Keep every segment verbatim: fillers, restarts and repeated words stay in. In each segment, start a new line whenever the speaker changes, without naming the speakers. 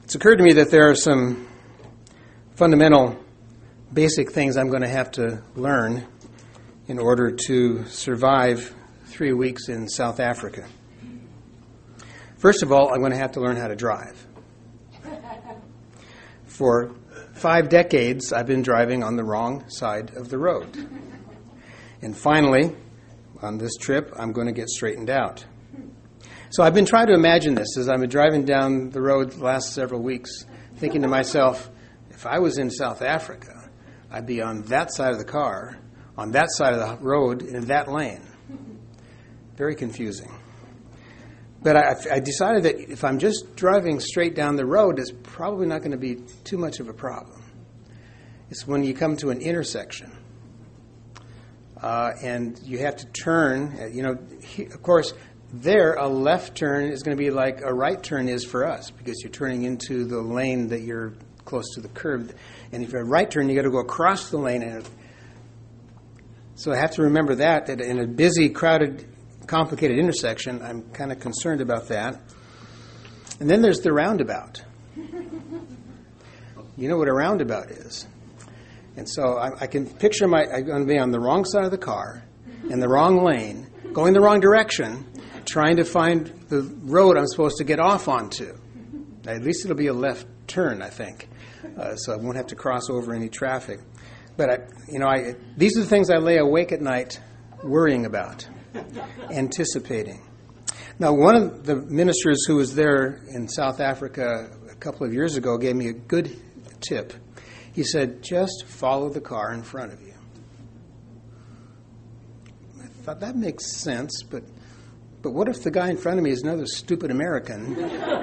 it's occurred to me that there are some fundamental, basic things I'm going to have to learn in order to survive three weeks in South Africa. First of all, I'm going to have to learn how to drive. For five decades, I've been driving on the wrong side of the road. And finally, on this trip, I'm going to get straightened out. So I've been trying to imagine this as I've been driving down the road the last several weeks, thinking to myself, if I was in South Africa, I'd be on that side of the car, on that side of the road, in that lane. Very confusing. But I, I decided that if I'm just driving straight down the road, it's probably not going to be too much of a problem. It's when you come to an intersection uh, and you have to turn. You know, he, of course, there a left turn is going to be like a right turn is for us because you're turning into the lane that you're close to the curb. And if you're a right turn, you got to go across the lane. And so I have to remember that that in a busy, crowded, complicated intersection, I'm kind of concerned about that. And then there's the roundabout. You know what a roundabout is. And so I, I can picture my, I'm going to be on the wrong side of the car, in the wrong lane, going the wrong direction, trying to find the road I'm supposed to get off onto. At least it'll be a left turn, I think, uh, so I won't have to cross over any traffic. But, I, you know, I, these are the things I lay awake at night worrying about. Anticipating. Now, one of the ministers who was there in South Africa a couple of years ago gave me a good tip. He said, just follow the car in front of you. I thought that makes sense, but but what if the guy in front of me is another stupid American?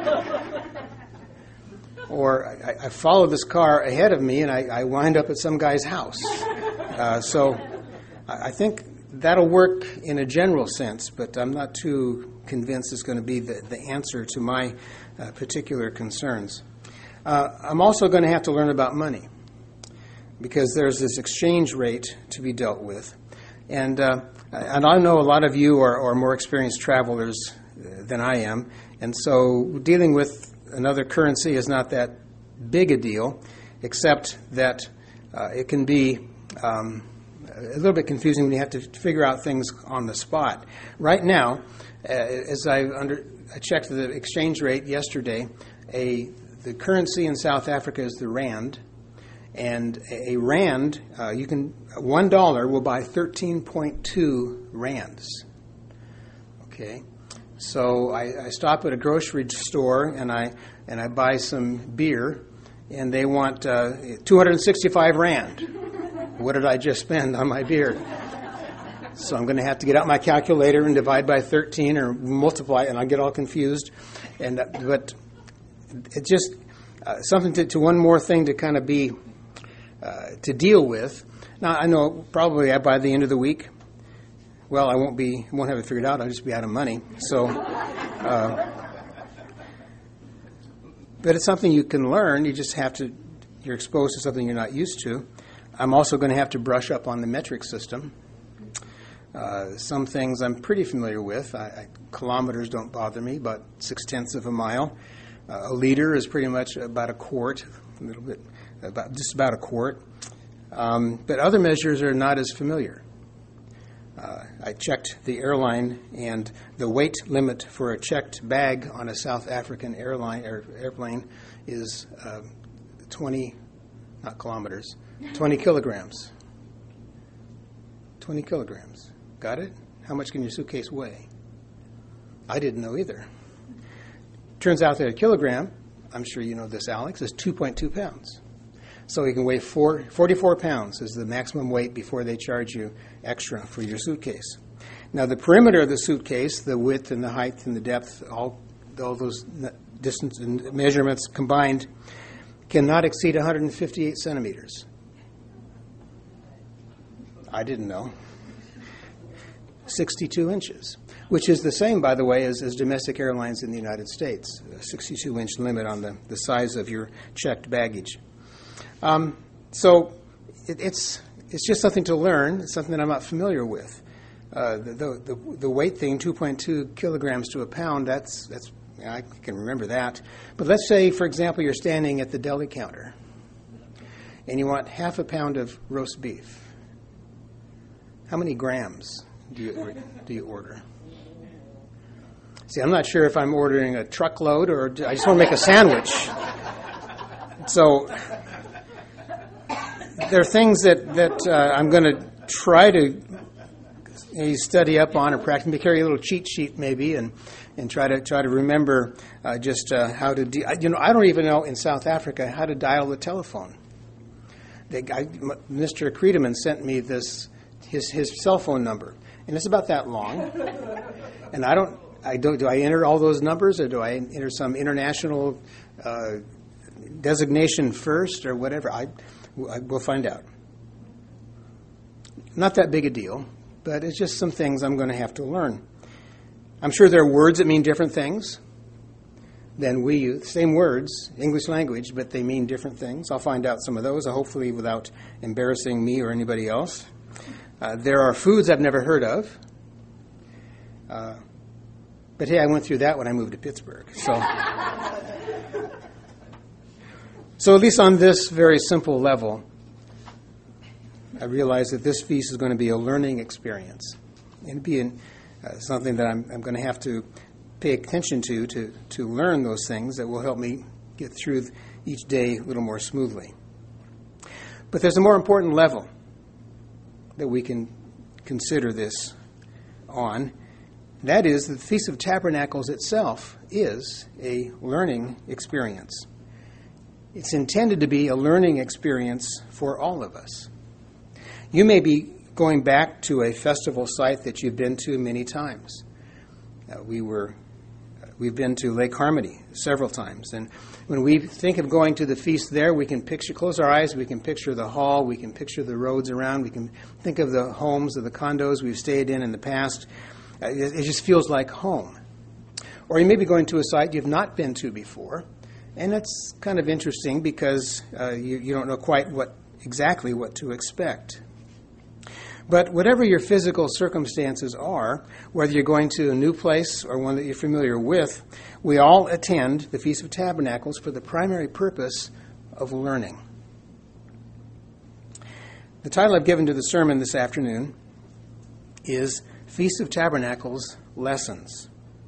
Or I, I follow this car ahead of me and I, I wind up at some guy's house. Uh, so I, I think that'll work in a general sense, but I'm not too convinced it's going to be the, the answer to my uh, particular concerns. Uh, I'm also going to have to learn about money because there's this exchange rate to be dealt with. And uh, and I know a lot of you are, are more experienced travelers than I am, and so dealing with another currency is not that big a deal, except that uh, it can be um, a little bit confusing when you have to figure out things on the spot. Right now, uh, as I, under, I checked the exchange rate yesterday, a the currency in South Africa is the rand, and a rand, uh, you can one dollar will buy thirteen point two rands. Okay, so I, I stop at a grocery store and I and I buy some beer, and they want uh, two hundred sixty-five rand. What did I just spend on my beer? So I'm going to have to get out my calculator and divide by thirteen or multiply, and I get all confused. And uh, but it's just uh, something to, to one more thing to kind of be uh, to deal with. Now I know probably by the end of the week, well, I won't be won't have it figured out. I'll just be out of money. So. Uh, But it's something you can learn. You just have to, you're exposed to something you're not used to. I'm also going to have to brush up on the metric system. Uh, some things I'm pretty familiar with. I, I, kilometers don't bother me, about six-tenths of a mile. Uh, a liter is pretty much about a quart, a little bit, about just about a quart. Um, but other measures are not as familiar. Uh, I checked the airline, and the weight limit for a checked bag on a South African airline air, airplane is uh, twenty, not kilometers, twenty kilograms. twenty kilograms. Got it? How much can your suitcase weigh? I didn't know either. Turns out that a kilogram, I'm sure you know this, Alex, is two point two pounds. So you can weigh four, forty-four pounds is the maximum weight before they charge you extra for your suitcase. Now, the perimeter of the suitcase, the width and the height and the depth, all, all those distance and measurements combined, cannot exceed one hundred fifty-eight centimeters. I didn't know. sixty-two inches, which is the same, by the way, as, as domestic airlines in the United States, a sixty-two inch limit on the, the size of your checked baggage. Um, so it, it's it's just something to learn. It's something that I'm not familiar with. Uh, the, the the weight thing, two point two kilograms to a pound. That's that's I can remember that. But let's say, for example, you're standing at the deli counter and you want half a pound of roast beef. How many grams do you, do you order? See, I'm not sure if I'm ordering a truckload or I just want to make a sandwich. So there are things that, that uh, I'm going to try to you know, study up on or practice. Maybe carry a little cheat sheet maybe and, and try to try to remember uh, just uh, how to, de- you know, I don't even know in South Africa how to dial the telephone. They, I, Mister Creedeman sent me this his his cell phone number, and it's about that long. And I don't, I don't, do I enter all those numbers or do I enter some international uh, designation first or whatever? I, I we'll find out. Not that big a deal, but it's just some things I'm going to have to learn. I'm sure there are words that mean different things than we use. Same words, English language, but they mean different things. I'll find out some of those, hopefully without embarrassing me or anybody else. Uh, there are foods I've never heard of. Uh, but hey, I went through that when I moved to Pittsburgh. So, so at least on this very simple level, I realize that this feast is going to be a learning experience. And be in, uh, something that I'm, I'm going to have to pay attention to, to to learn those things that will help me get through each day a little more smoothly. But there's a more important level that we can consider this on. That is, the Feast of Tabernacles itself is a learning experience. It's intended to be a learning experience for all of us. You may be going back to a festival site that you've been to many times. Uh, we were, we've been to Lake Harmony several times, and when we think of going to the feast there, we can picture, close our eyes, we can picture the hall, we can picture the roads around, we can think of the homes or the condos we've stayed in in the past. Uh, it, it just feels like home. Or you may be going to a site you've not been to before, and that's kind of interesting because uh, you, you don't know quite what exactly what to expect. But whatever your physical circumstances are, whether you're going to a new place or one that you're familiar with, we all attend the Feast of Tabernacles for the primary purpose of learning. The title I've given to the sermon this afternoon is Feast of Tabernacles Lessons.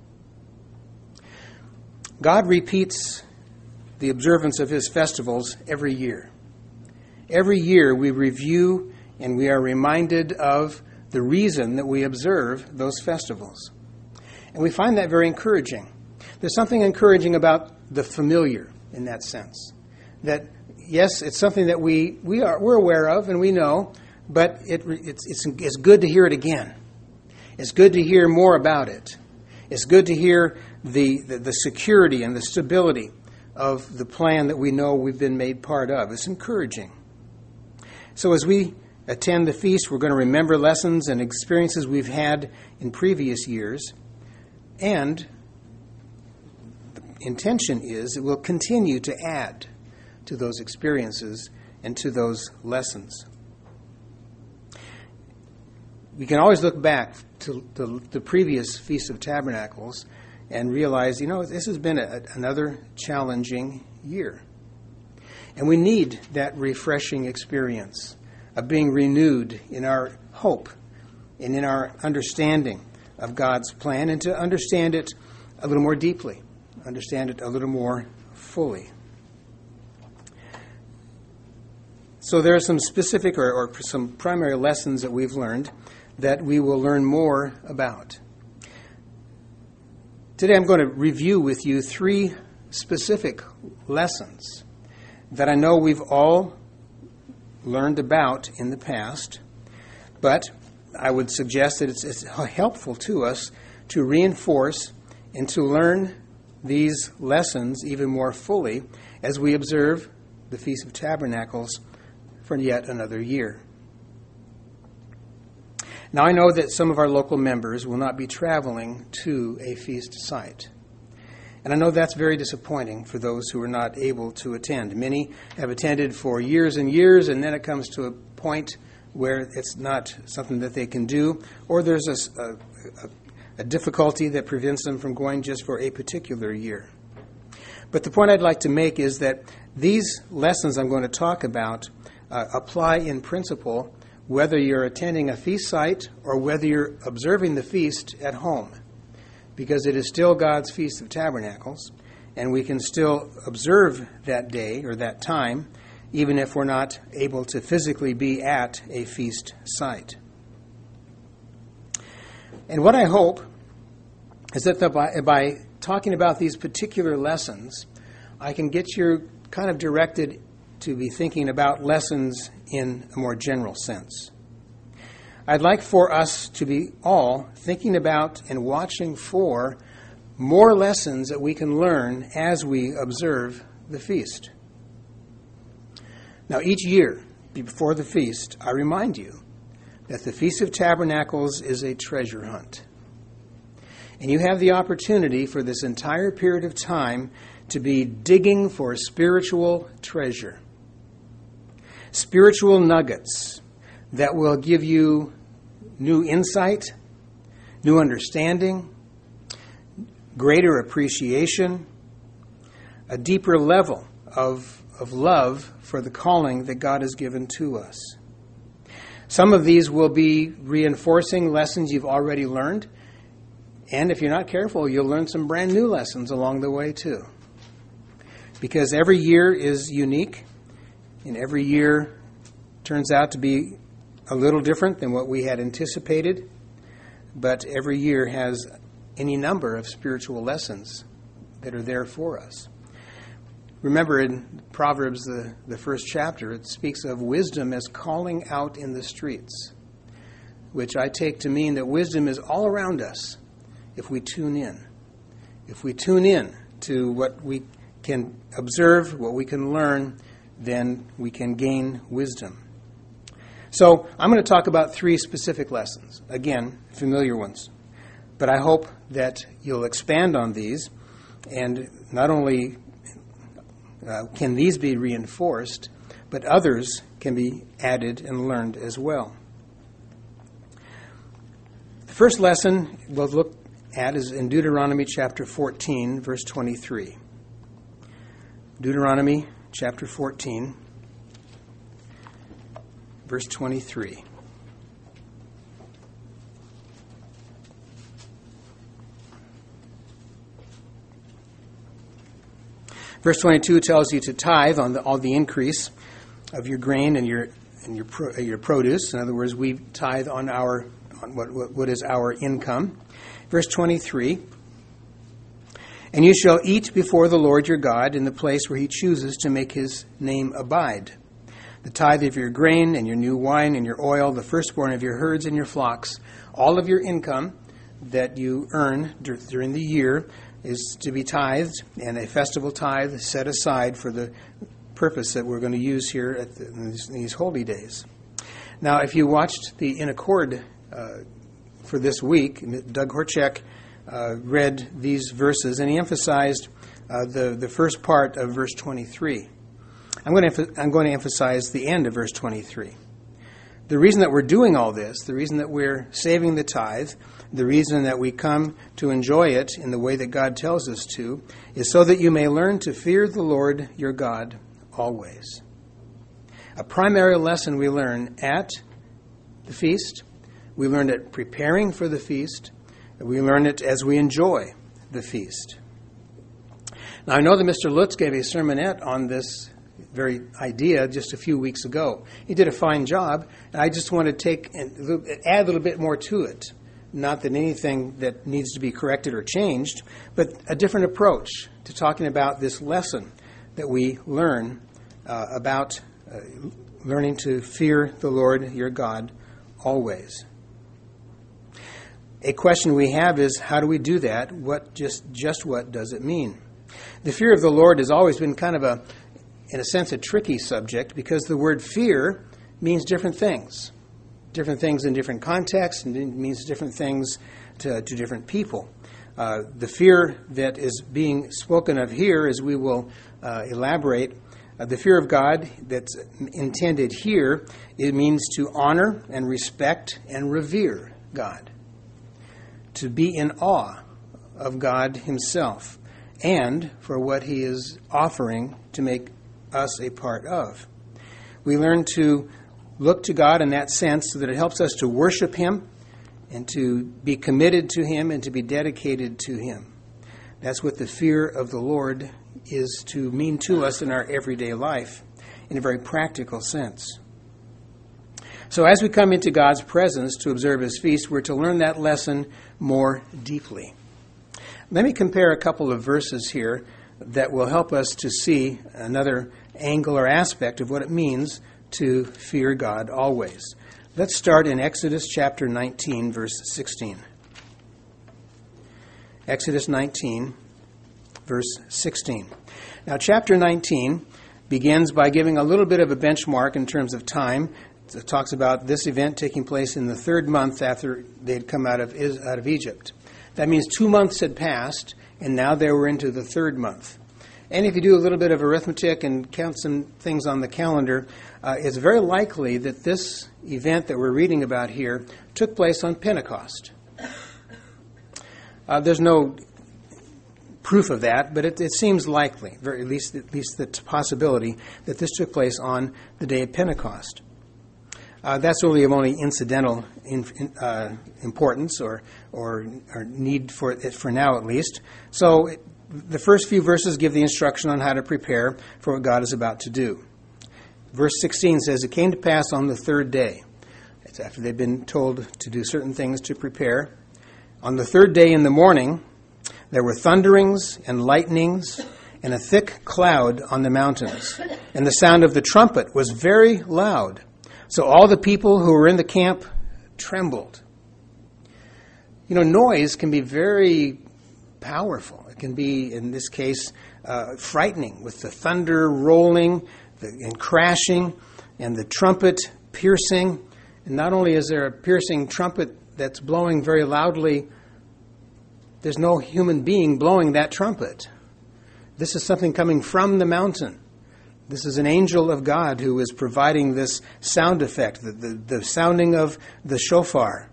God repeats the observance of his festivals every year. Every year we review and we are reminded of the reason that we observe those festivals. And we find that very encouraging. There's something encouraging about the familiar in that sense. That, yes, it's something that we, we are, we're aware of and we know, but it, it's, it's, it's good to hear it again. It's good to hear more about it. It's good to hear the, the, the security and the stability of the plan that we know we've been made part of. It's encouraging. So as we attend the feast, we're going to remember lessons and experiences we've had in previous years, and the intention is it will continue to add to those experiences and to those lessons. We can always look back to the, the previous Feast of Tabernacles and realize, you know, this has been a, another challenging year. And we need that refreshing experience of being renewed in our hope and in our understanding of God's plan, and to understand it a little more deeply, understand it a little more fully. So there are some specific or, or some primary lessons that we've learned that we will learn more about. Today I'm going to review with you three specific lessons that I know we've all learned about in the past, but I would suggest that it's, it's helpful to us to reinforce and to learn these lessons even more fully as we observe the Feast of Tabernacles for yet another year. Now I know that some of our local members will not be traveling to a feast site. And I know that's very disappointing for those who are not able to attend. Many have attended for years and years, and then it comes to a point where it's not something that they can do, or there's a, a, a difficulty that prevents them from going just for a particular year. But the point I'd like to make is that these lessons I'm going to talk about uh, apply in principle whether you're attending a feast site or whether you're observing the feast at home, because it is still God's Feast of Tabernacles, and we can still observe that day or that time even if we're not able to physically be at a feast site. And what I hope is that the, by, by talking about these particular lessons, I can get you kind of directed to be thinking about lessons in a more general sense. I'd like for us to be all thinking about and watching for more lessons that we can learn as we observe the feast. Now, each year before the feast, I remind you that the Feast of Tabernacles is a treasure hunt. And you have the opportunity for this entire period of time to be digging for spiritual treasure. Spiritual nuggets that will give you new insight, new understanding, greater appreciation, a deeper level of, of love for the calling that God has given to us. Some of these will be reinforcing lessons you've already learned, and if you're not careful, you'll learn some brand new lessons along the way too. Because every year is unique, and every year turns out to be a little different than what we had anticipated, but every year has any number of spiritual lessons that are there for us. Remember in Proverbs, the, the first chapter, it speaks of wisdom as calling out in the streets, which I take to mean that wisdom is all around us if we tune in. If we tune in to what we can observe, what we can learn, then we can gain wisdom. So I'm going to talk about three specific lessons. Again, familiar ones. But I hope that you'll expand on these, and not only uh, can these be reinforced, but others can be added and learned as well. The first lesson we'll look at is in Deuteronomy chapter fourteen, verse twenty-three. Deuteronomy chapter fourteen, verse twenty-three. Verse twenty-two tells you to tithe on the, all the increase of your grain and your and your pro, your produce. In other words, we tithe on our on what, what what is our income. Verse twenty-three. And you shall eat before the Lord your God in the place where he chooses to make his name abide. The tithe of your grain and your new wine and your oil, the firstborn of your herds and your flocks, all of your income that you earn dur- during the year is to be tithed, and a festival tithe set aside for the purpose that we're going to use here at the, in, these, in these holy days. Now, if you watched the In Accord uh, for this week, Doug Horchek uh, read these verses, and he emphasized uh, the, the first part of verse twenty-three. I'm going, to, I'm going to emphasize the end of verse twenty-three. The reason that we're doing all this, the reason that we're saving the tithe, the reason that we come to enjoy it in the way that God tells us to, is so that you may learn to fear the Lord your God always. A primary lesson we learn at the feast, we learn it preparing for the feast, and we learn it as we enjoy the feast. Now, I know that Mister Lutz gave a sermonette on this very idea just a few weeks ago. He did a fine job, and I just want to take and add a little bit more to it. Not that anything that needs to be corrected or changed, but a different approach to talking about this lesson that we learn uh, about uh, learning to fear the Lord your God always. A question we have is, how do we do that? What just just what does it mean? The fear of the Lord has always been kind of a, in a sense, a tricky subject, because the word fear means different things. Different things in different contexts, and it means different things to, to different people. Uh, the fear that is being spoken of here, as we will uh, elaborate, uh, the fear of God that's intended here, it means to honor and respect and revere God. to be in awe of God himself and for what he is offering to make us a part of. We learn to look to God in that sense so that it helps us to worship him and to be committed to him and to be dedicated to him. That's what the fear of the Lord is to mean to us in our everyday life in a very practical sense. So as we come into God's presence to observe his feast, we're to learn that lesson more deeply. Let me compare a couple of verses here that will help us to see another angle or aspect of what it means to fear God always. Let's start in Exodus chapter nineteen, verse sixteen. Exodus nineteen, verse sixteen. Now, chapter nineteen begins by giving a little bit of a benchmark in terms of time. It talks about this event taking place in the third month after they had come out of out of Egypt. That means two months had passed, and now they were into the third month. And if you do a little bit of arithmetic and count some things on the calendar, uh, it's very likely that this event that we're reading about here took place on Pentecost. Uh, there's no proof of that, but it, it seems likely, very, at least at least the possibility, that this took place on the day of Pentecost. Uh, that's really of only incidental in, in, uh, importance or, or or need for it for now, at least. So it, the first few verses give the instruction on how to prepare for what God is about to do. Verse sixteen says, "It came to pass on the third day." It's after they've been told to do certain things to prepare. "On the third day in the morning, there were thunderings and lightnings and a thick cloud on the mountains, and the sound of the trumpet was very loud. So all the people who were in the camp trembled." You know, noise can be very powerful. It can be, in this case, uh, frightening, with the thunder rolling the, and crashing and the trumpet piercing. And not only is there a piercing trumpet that's blowing very loudly, there's no human being blowing that trumpet. This is something coming from the mountain. This is an angel of God who is providing this sound effect, the, the, the sounding of the shofar.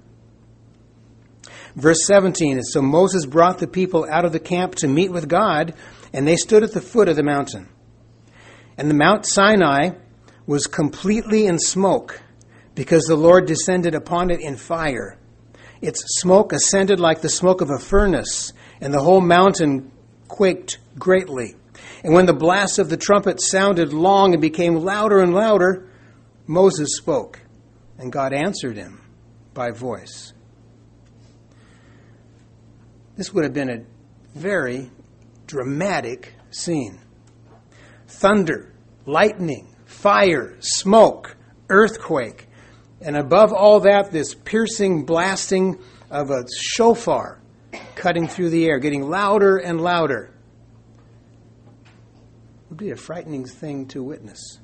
Verse seventeen is, "So Moses brought the people out of the camp to meet with God, and they stood at the foot of the mountain. And the Mount Sinai was completely in smoke, because the Lord descended upon it in fire. Its smoke ascended like the smoke of a furnace, and the whole mountain quaked greatly. And when the blast of the trumpet sounded long and became louder and louder, Moses spoke, and God answered him by voice." This would have been a very dramatic scene. Thunder, lightning, fire, smoke, earthquake, and above all that, this piercing blasting of a shofar cutting through the air, getting louder and louder. It would be a frightening thing to witness.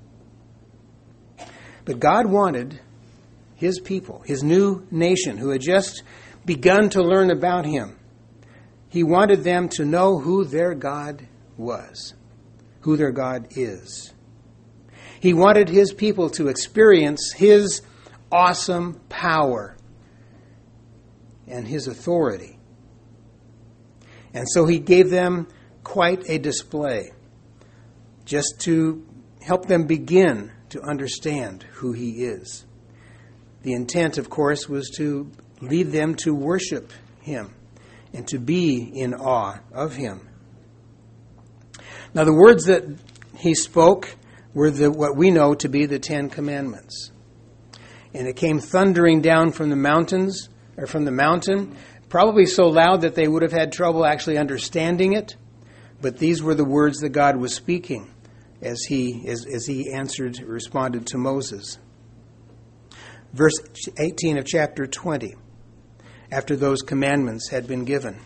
But God wanted his people, his new nation, who had just begun to learn about him, he wanted them to know who their God was, who their God is. He wanted his people to experience his awesome power and his authority. And so he gave them quite a display, just to help them begin to understand who he is. The intent, of course, was to lead them to worship him and to be in awe of him. Now, the words that he spoke were the, what we know to be the Ten Commandments. And it came thundering down from the mountains, or from the mountain, probably so loud that they would have had trouble actually understanding it. But these were the words that God was speaking as he as, as he answered, responded to Moses. Verse eighteen of chapter twenty, after those commandments had been given.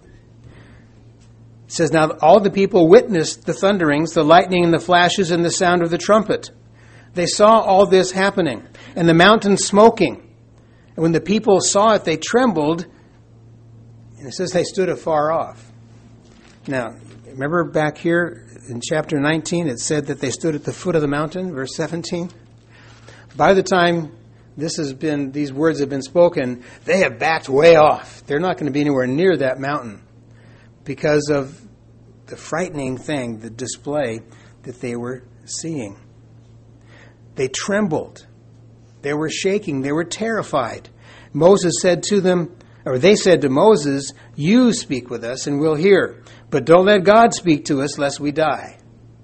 It says, "Now all the people witnessed the thunderings, the lightning and the flashes and the sound of the trumpet. They saw all this happening, and the mountain smoking. And when the people saw it, they trembled." And it says they stood afar off. Now, remember back here in chapter nineteen, it said that they stood at the foot of the mountain, verse seventeen? By the time this has been, these words have been spoken, they have backed way off. They're not going to be anywhere near that mountain because of the frightening thing, the display that they were seeing. They trembled. They were shaking. They were terrified. Moses said to them, or they said to Moses, "You speak with us and we'll hear, but don't let God speak to us lest we die."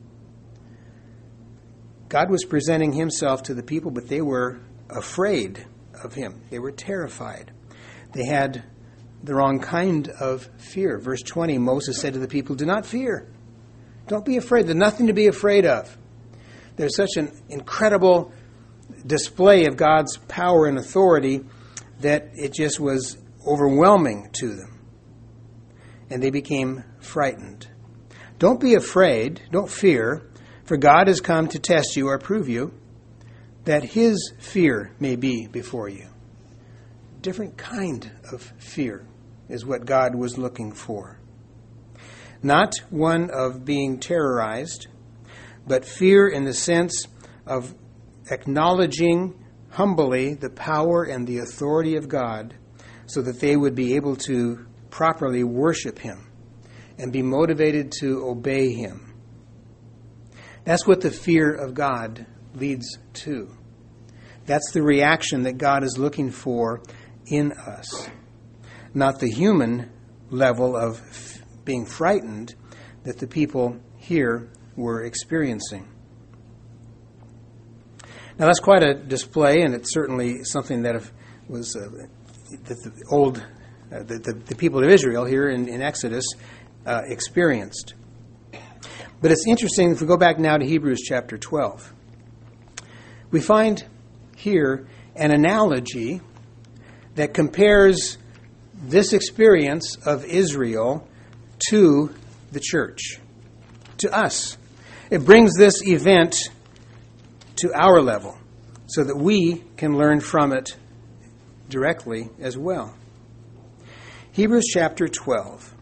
God was presenting himself to the people, but they were afraid of him. They were terrified. They had the wrong kind of fear. Verse twenty, Moses said to the people, "Do not fear. Don't be afraid. There's nothing to be afraid of." There's such an incredible display of God's power and authority that it just was overwhelming to them. And they became frightened. Don't be afraid. Don't fear. For God has come to test you or prove you, that his fear may be before you. Different kind of fear is what God was looking for. Not one of being terrorized, but fear in the sense of acknowledging humbly the power and the authority of God so that they would be able to properly worship him and be motivated to obey him. That's what the fear of God leads to. That's the reaction that God is looking for in us. Not the human level of f- being frightened that the people here were experiencing. Now that's quite a display, and it's certainly something that was uh, that the old, uh, the, the, the people of Israel here in, in Exodus uh, experienced. But it's interesting, if we go back now to Hebrews chapter twelve, we find here an analogy that compares this experience of Israel to the church, to us. It brings this event to our level so that we can learn from it directly as well. Hebrews chapter twelve.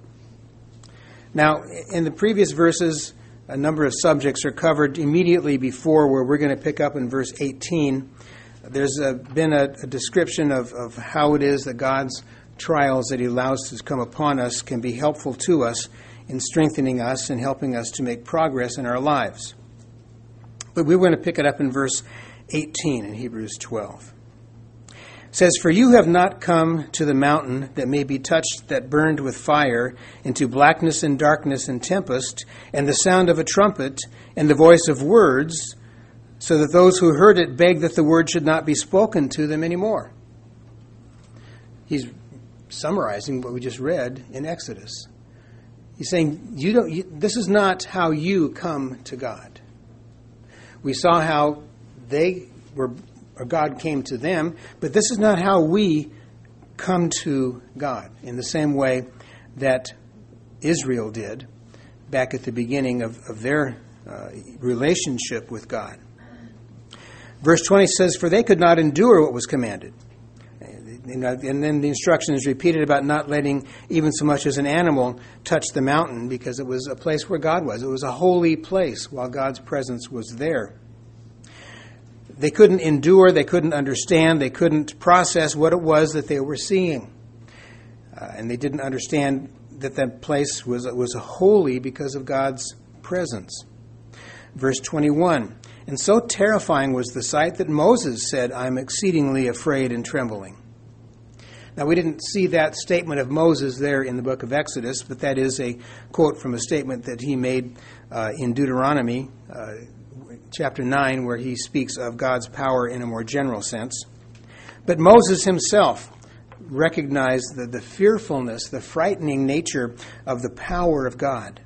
Now, in the previous verses, a number of subjects are covered immediately before where we're going to pick up in verse eighteen. There's a, been a, a description of, of how it is that God's trials that he allows to come upon us can be helpful to us in strengthening us and helping us to make progress in our lives. But we're going to pick it up in verse eighteen in Hebrews twelve. It says, "For you have not come to the mountain that may be touched, that burned with fire, into blackness and darkness and tempest, and the sound of a trumpet, and the voice of words, so that those who heard it begged that the word should not be spoken to them anymore." He's summarizing what we just read in Exodus. He's saying, you don't. You, this is not how you come to God. We saw how they were, or God came to them, but this is not how we come to God in the same way that Israel did back at the beginning of, of their uh, relationship with God. Verse twenty says, "For they could not endure what was commanded." And then the instruction is repeated about not letting even so much as an animal touch the mountain, because it was a place where God was. It was a holy place while God's presence was there. They couldn't endure, they couldn't understand, they couldn't process what it was that they were seeing. Uh, and they didn't understand that that place was, was holy because of God's presence. Verse twenty-one, "And so terrifying was the sight that Moses said, 'I'm exceedingly afraid and trembling.'" Now, we didn't see that statement of Moses there in the book of Exodus, but that is a quote from a statement that he made uh, in Deuteronomy uh, chapter nine, where he speaks of God's power in a more general sense. But Moses himself recognized the, the fearfulness, the frightening nature of the power of God.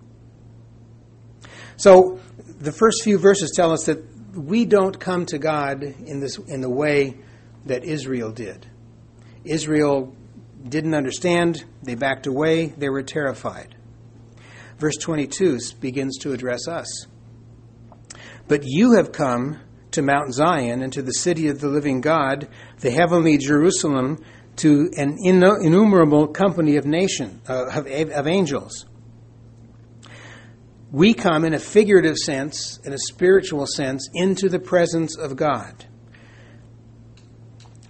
So the first few verses tell us that we don't come to God in this in the way that Israel did. Israel didn't understand, they backed away, they were terrified. Verse twenty-two begins to address us. "But you have come to Mount Zion and to the city of the living God, the heavenly Jerusalem, to an innumerable company of nation uh, of, of angels." We come in a figurative sense, in a spiritual sense, into the presence of God.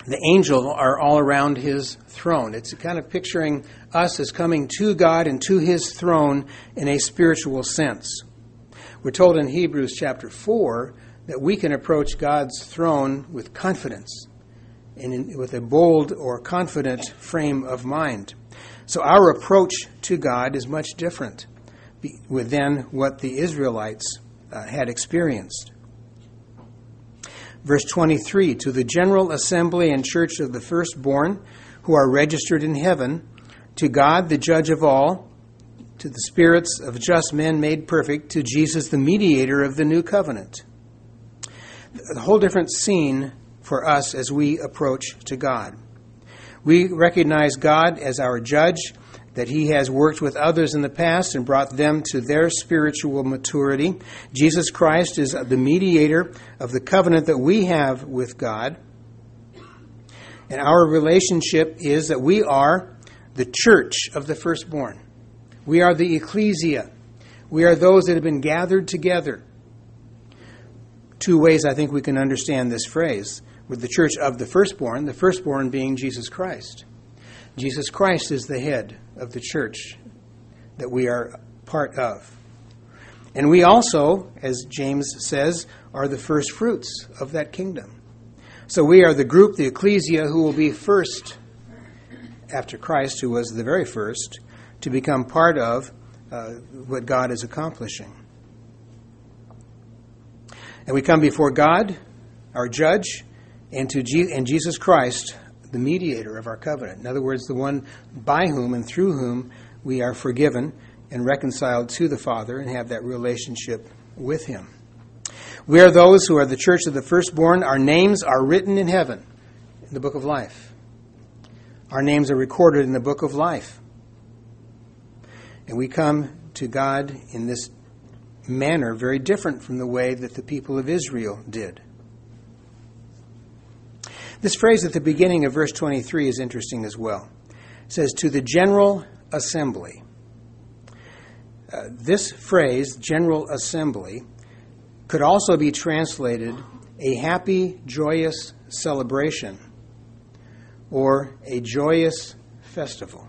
The angels are all around his throne. It's kind of picturing us as coming to God and to his throne in a spiritual sense. We're told in Hebrews chapter four that we can approach God's throne with confidence and in, with a bold or confident frame of mind. So our approach to God is much different than what the Israelites uh, had experienced. Verse twenty-three, to the general assembly and church of the firstborn who are registered in heaven, to God the judge of all, to the spirits of just men made perfect, to Jesus the mediator of the new covenant. A whole different scene for us as we approach to God. We recognize God as our judge, that he has worked with others in the past and brought them to their spiritual maturity. Jesus Christ is the mediator of the covenant that we have with God. And our relationship is that we are the church of the firstborn. We are the ecclesia. We are those that have been gathered together. Two ways I think we can understand this phrase. With the church of the firstborn, the firstborn being Jesus Christ. Jesus Christ is the head of the church that we are part of. And we also, as James says, are the first fruits of that kingdom. So we are the group, the ecclesia, who will be first after Christ, who was the very first, to become part of uh, what God is accomplishing. And we come before God, our judge, and to Je- and Jesus Christ, the mediator of our covenant. In other words, the one by whom and through whom we are forgiven and reconciled to the Father and have that relationship with him. We are those who are the church of the firstborn. Our names are written in heaven in the book of life. Our names are recorded in the book of life. And we come to God in this manner very different from the way that the people of Israel did. This phrase at the beginning of verse twenty-three is interesting as well. It says, to the general assembly. Uh, this phrase, general assembly, could also be translated a happy, joyous celebration or a joyous festival.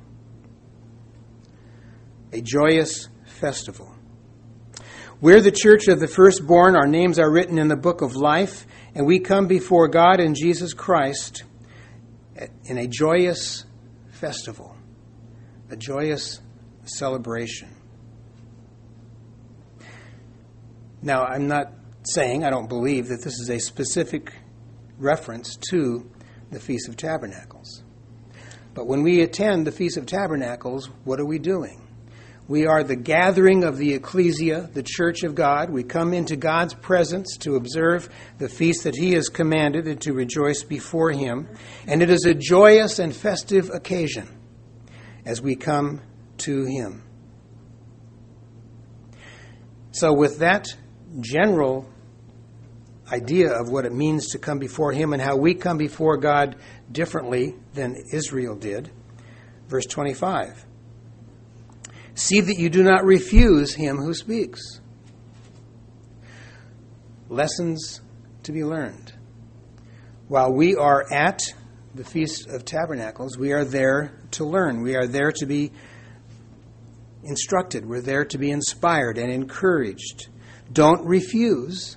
A joyous festival. We're the church of the firstborn. Our names are written in the book of life. And we come before God and Jesus Christ in a joyous festival, a joyous celebration. Now, I'm not saying, I don't believe that this is a specific reference to the Feast of Tabernacles. But when we attend the Feast of Tabernacles, what are we doing? We are the gathering of the ecclesia, the church of God. We come into God's presence to observe the feast that he has commanded and to rejoice before him. And it is a joyous and festive occasion as we come to him. So with that general idea of what it means to come before him and how we come before God differently than Israel did, verse twenty-five. See that you do not refuse him who speaks. Lessons to be learned. While we are at the Feast of Tabernacles, we are there to learn. We are there to be instructed. We're there to be inspired and encouraged. Don't refuse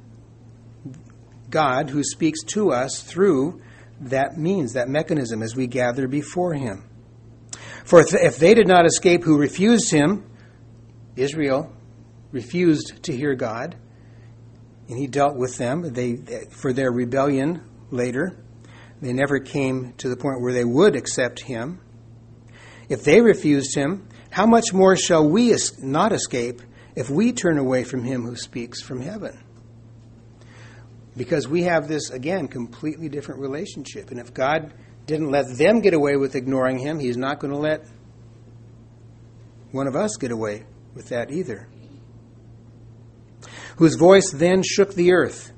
God who speaks to us through that means, that mechanism as we gather before him. For if they did not escape who refused him, Israel refused to hear God, and he dealt with them they for their rebellion later. They never came to the point where they would accept him. If they refused him, how much more shall we not escape if we turn away from him who speaks from heaven? Because we have this, again, completely different relationship. And if God didn't let them get away with ignoring him, he's not going to let one of us get away with that either. Whose voice then shook the earth,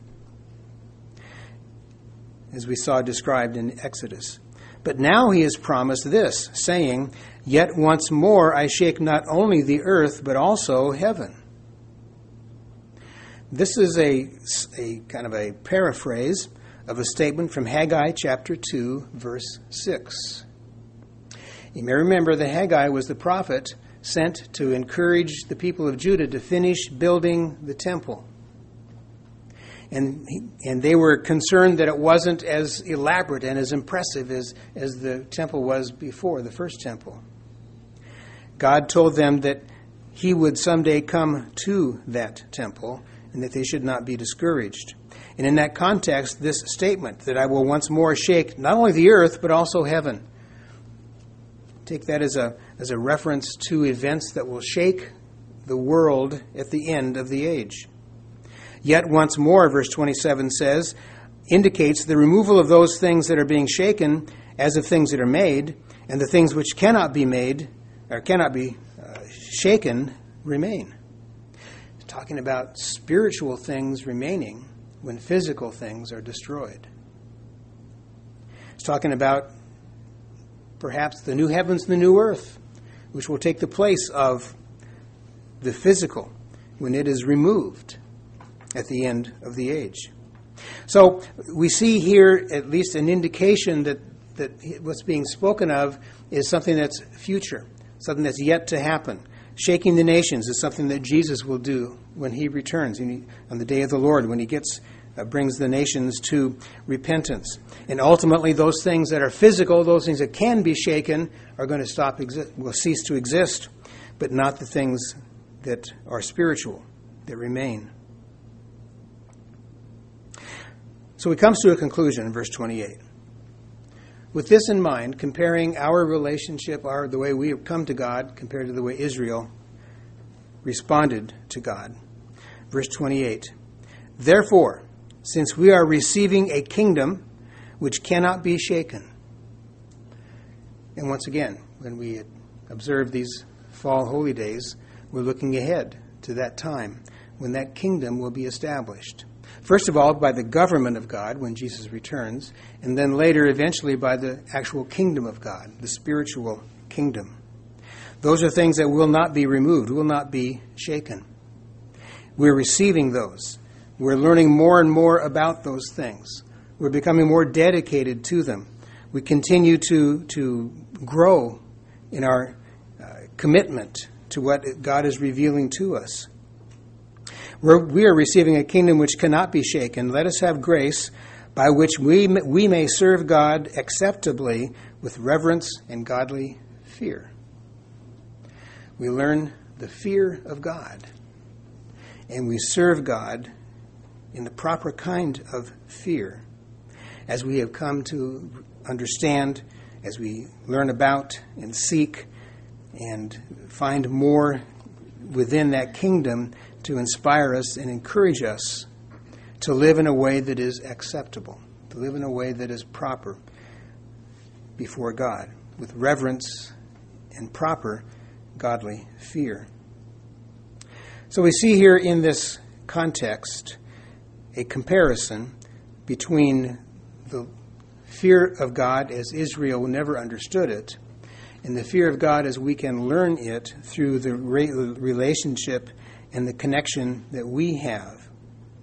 as we saw described in Exodus. But now he has promised this, saying, yet once more I shake not only the earth, but also heaven. This is a, a kind of a paraphrase of a statement from Haggai chapter two, verse six. You may remember that Haggai was the prophet sent to encourage the people of Judah to finish building the temple. And and they were concerned that it wasn't as elaborate and as impressive as, as the temple was before, the first temple. God told them that he would someday come to that temple and that they should not be discouraged. And in that context, this statement that I will once more shake not only the earth but also heaven. Take that as a as a reference to events that will shake the world at the end of the age. Yet once more, verse twenty-seven says, indicates the removal of those things that are being shaken as of things that are made, and the things which cannot be made or cannot be uh, shaken remain. It's talking about spiritual things remaining when physical things are destroyed. It's talking about perhaps the new heavens and the new earth, which will take the place of the physical when it is removed at the end of the age. So we see here at least an indication that, that what's being spoken of is something that's future, something that's yet to happen. Shaking the nations is something that Jesus will do when he returns on the day of the Lord, when he gets uh, brings the nations to repentance. And ultimately those things that are physical, those things that can be shaken, are going to stop exist, will cease to exist, but not the things that are spiritual, that remain. So he comes to a conclusion in verse twenty-eight. With this in mind, comparing our relationship, our the way we have come to God compared to the way Israel responded to God. Verse twenty-eight. Therefore, since we are receiving a kingdom which cannot be shaken. And once again, when we observe these fall holy days, we're looking ahead to that time when that kingdom will be established. First of all, by the government of God when Jesus returns, and then later, eventually, by the actual kingdom of God, the spiritual kingdom. Those are things that will not be removed, will not be shaken. We're receiving those. We're learning more and more about those things. We're becoming more dedicated to them. We continue to, to grow in our uh, commitment to what God is revealing to us. We're, we are receiving a kingdom which cannot be shaken. Let us have grace by which we, we may serve God acceptably with reverence and godly fear. We learn the fear of God, and we serve God in the proper kind of fear as we have come to understand, as we learn about and seek and find more within that kingdom to inspire us and encourage us to live in a way that is acceptable, to live in a way that is proper before God, with reverence and proper godly fear. So we see here in this context a comparison between the fear of God as Israel never understood it, and the fear of God as we can learn it through the re- relationship and the connection that we have.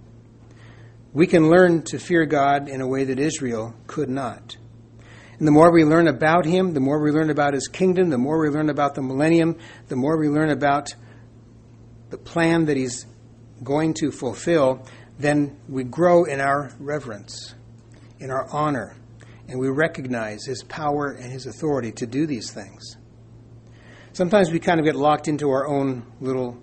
We can learn to fear God in a way that Israel could not. And the more we learn about him, the more we learn about his kingdom, the more we learn about the millennium, the more we learn about the plan that he's going to fulfill, then we grow in our reverence, in our honor, and we recognize his power and his authority to do these things. Sometimes we kind of get locked into our own little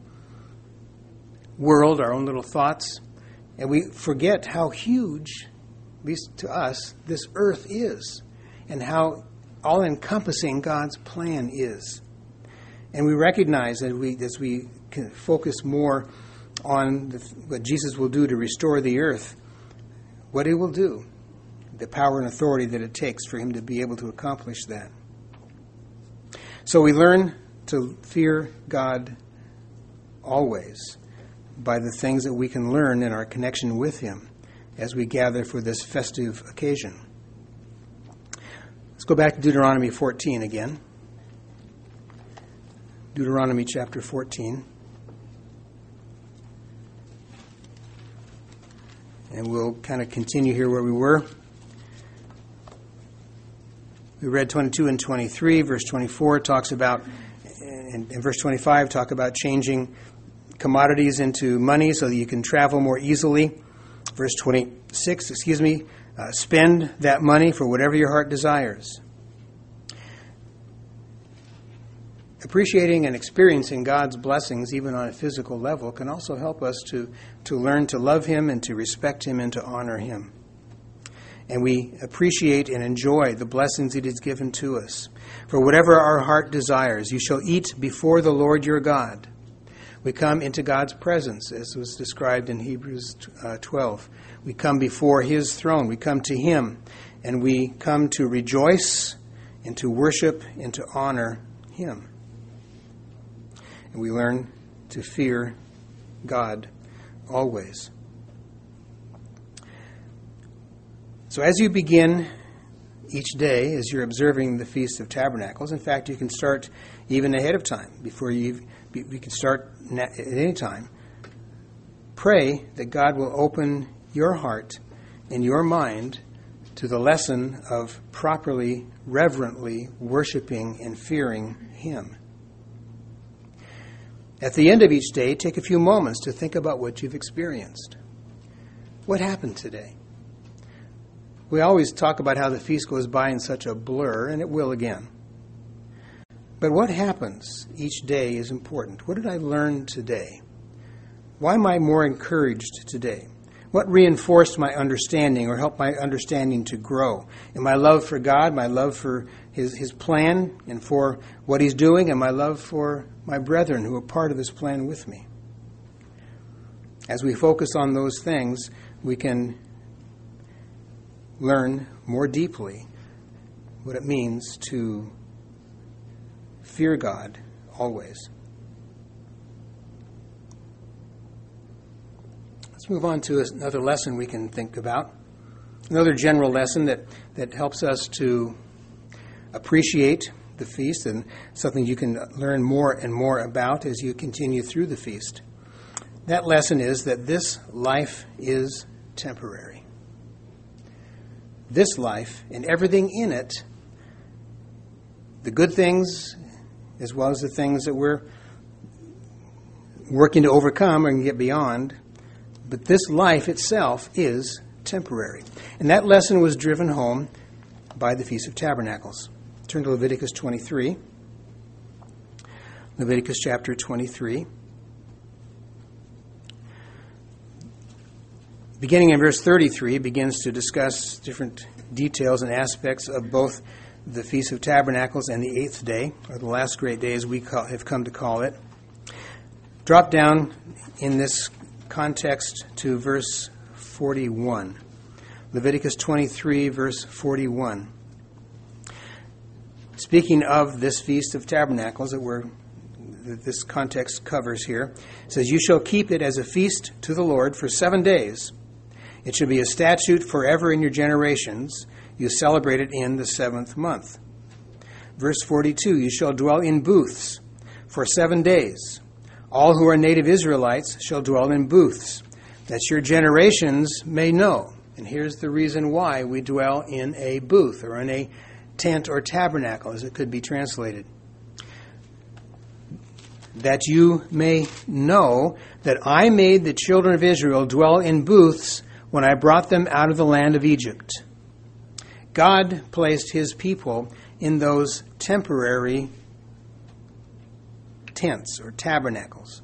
world, our own little thoughts, and we forget how huge, at least to us, this earth is, and how all-encompassing God's plan is. And we recognize that we, as we can focus more on the, what Jesus will do to restore the earth, what he will do, the power and authority that it takes for him to be able to accomplish that. So we learn to fear God always by the things that we can learn in our connection with him as we gather for this festive occasion. Let's go back to Deuteronomy fourteen again. Deuteronomy chapter fourteen. And we'll kind of continue here where we were. We read twenty-two and twenty-three. Verse twenty-four talks about, and, and verse twenty-five talk about changing commodities into money so that you can travel more easily. Verse twenty-six, excuse me, uh, spend that money for whatever your heart desires. Appreciating and experiencing God's blessings, even on a physical level, can also help us to, to learn to love Him and to respect Him and to honor Him. And we appreciate and enjoy the blessings it has given to us. For whatever our heart desires, you shall eat before the Lord your God. We come into God's presence, as was described in Hebrews uh, twelve. We come before His throne. We come to Him, and we come to rejoice and to worship and to honor Him. And we learn to fear God always. So as you begin each day, as you're observing the Feast of Tabernacles, in fact, you can start even ahead of time, before you you can start at any time. Pray that God will open your heart and your mind to the lesson of properly, reverently worshiping and fearing Him. At the end of each day, take a few moments to think about what you've experienced. What happened today? We always talk about how the feast goes by in such a blur, and it will again. But what happens each day is important. What did I learn today? Why am I more encouraged today? What reinforced my understanding or helped my understanding to grow? And my love for God, my love for His, His plan and for what He's doing, and my love for my brethren who are part of His plan with me. As we focus on those things, we can learn more deeply what it means to fear God always. Let's move on to another lesson we can think about. Another general lesson that, that helps us to appreciate the feast, and something you can learn more and more about as you continue through the feast. That lesson is that this life is temporary. This life and everything in it, the good things as well as the things that we're working to overcome and get beyond, but this life itself is temporary. And that lesson was driven home by the Feast of Tabernacles. Turn to Leviticus twenty-three. Leviticus chapter twenty-three. Beginning in verse thirty-three, begins to discuss different details and aspects of both the Feast of Tabernacles and the eighth day, or the last great day as we call, have come to call it. Drop down in this context to verse forty-one. Leviticus twenty-three, verse forty-one. Speaking of this Feast of Tabernacles that we're, that this context covers here, it says, "You shall keep it as a feast to the Lord for seven days. It shall be a statute forever in your generations. You celebrate it in the seventh month." Verse forty-two, "You shall dwell in booths for seven days. All who are native Israelites shall dwell in booths, that your generations may know." And here's the reason why we dwell in a booth, or in a tent or tabernacle, as it could be translated. "That you may know that I made the children of Israel dwell in booths when I brought them out of the land of Egypt." God placed His people in those temporary tents or tabernacles.